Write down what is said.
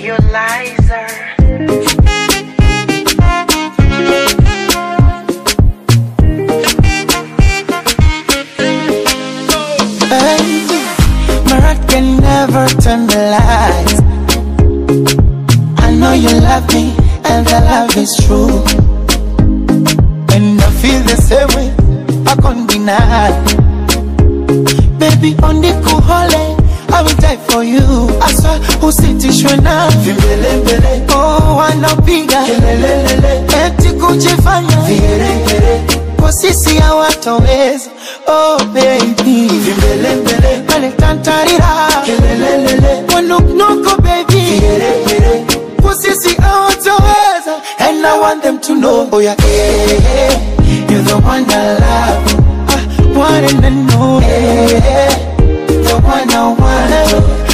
Lizer. My heart can never turn the lights. I know you love me, and the love is true. And I feel the same way, I can't deny. Baby, on the cool holiday, I will die for you. I saw who sitishwe na vimbelembele. Oh, wanapiga kelelelele, eti kujifanya vigeregere. Kwa sisi hawatoweza. Oh baby, vimbelembele, wale tantarira kelelelele, wanuknuko baby vigeregere. Kwa sisi hawatoweza. And I want them to know, oh yeah, yeah, you're the one I love. One and only, the one I want.